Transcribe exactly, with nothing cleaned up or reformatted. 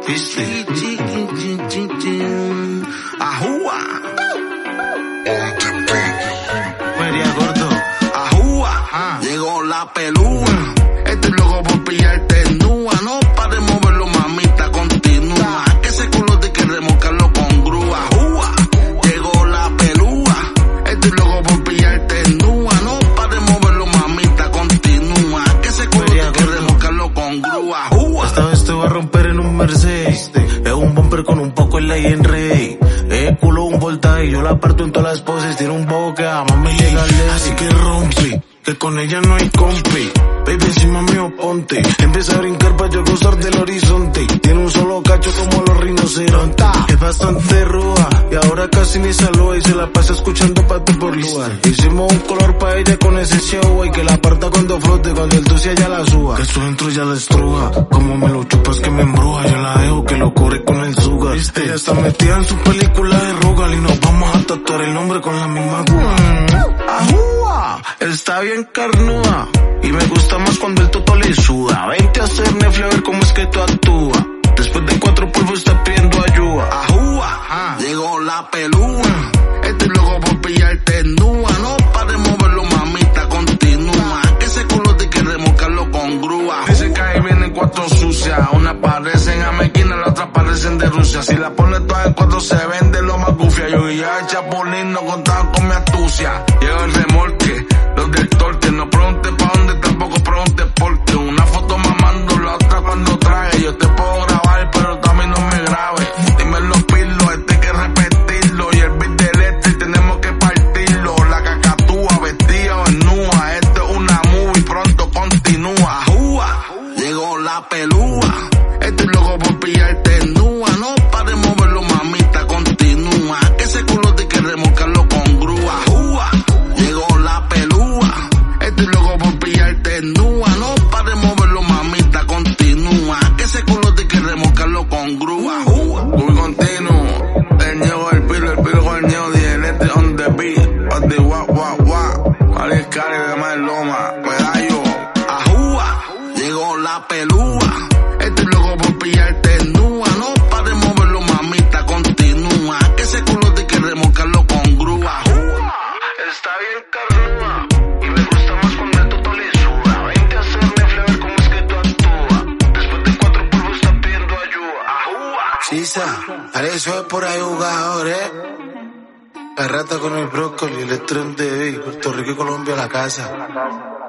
¿Viste? Ajúa. María Gordo. Ajúa. Llegó la pelúa. Estoy loco por pillarte nua. No pares de moverlo, mamita, continúa. Que ese culo te que remolcarlo con grúa. Ajúa. Llegó la pelúa. Estoy loco por pillarte nua. No pares de moverlo, mamita, continúa. Que ese culo te que remolcarlo con grúa. Ajúa. Esta vez te voy a romper en un Mercedes. Es un bumper con un poco de ley en rey. Es culo un voltaje y yo la parto en todas las poses. Tiene un bobo que jamás me llega al dedo. Así que rompe, que con ella no hay compi. Baby, encima mío ponte. Empieza a brincar pa' yo gozar del horizonte. Tiene un solo cacho como los rinocerontes. Es bastante ruda y ahora casi ni saluda. Y se la pasa escuchando pato por lugar. Hicimos un color pa' ella con ese show. Y que la parta cuando flote, cuando el tucia ya la suba. Que esto dentro ya la estruja. Como me lo chupas que me embruja. Yo la dejo que lo corre con el sugar. ¿Viste? Ella está metida en su película de Rugal. Y nos vamos a tatuar el nombre con la misma aguja. Ajúa, está bien carnuda. Y me gusta más cuando el toto le suda. Vente a hacer Netflix a ver cómo es que tú actúas. Después de cuatro polvos está pidiendo ayuda. Ajúa, llegó la pelúa. Estoy loco por pillarte nua. No pares de moverlo, mamita, continúa. Que ese culo te que remolcarlo con grúa. Dicen que ahí vienen cuatro sucias. Una parecen amequina, la otra parecen de Rusia. Si la pones todas en cuatro se vende lo más gufia. Yo y ya el chapulín no contaban con mi astucia. Llegó el remolque, los del torque. No preguntes pa' dónde, tampoco preguntes por qué. Una foto mamando, la otra cuando traje. Yo te puedo grabar, pero también no me grabe. Dime los pilos, este hay que repetirlo. Y el beat del este tenemos que partirlo. La cacatúa, vestida o desnuda. Esto es una movie, pronto continúa. Ajúa, llegó la pelúa. Estoy loco por pillarte nua. No pares de moverlo, mamita, continúa. Que ese culo te que remolcarlo con grúa. Ajúa, llegó la pelúa. Estoy loco por pillarte nua. No pares de moverlo, mamita, continúa. Que ese culo te que remolcarlo con grúa. Ajúa, muy continuo. El ñejo, el pilo, el pilo con el ñejo. Diente on the beat. On the wa, wa, wa. Alias Cari, de más loma. Medallo. Ajúa, llegó la pelúa. Estoy loco por pillarte nua. No pares de moverlo, mamita, continúa. Que ese culo te que remolcarlo con grúa. Ajúa, está bien carnuda. Y me gusta más cuando el toto le suda. Vente a hacer Netflix a ver cómo es que tú actúas. Después de cuatro polvos está pidiendo ayuda. Ajúa. Chisa, haré eso es por ahí jugador, eh. La rata con el brócoli, el estrón de Puerto Rico y Colombia a la casa.